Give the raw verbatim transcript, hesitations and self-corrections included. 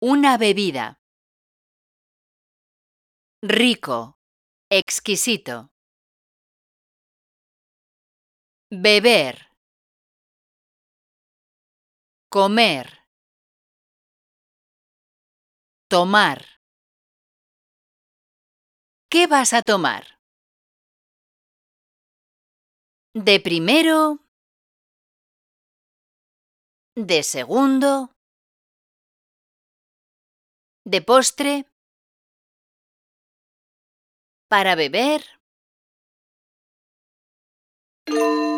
Una bebida. Rico, exquisito. Beber. Comer. Tomar. ¿Qué vas a tomar? ¿De primero? ¿De segundo? ¿De postre? ¿Para beber?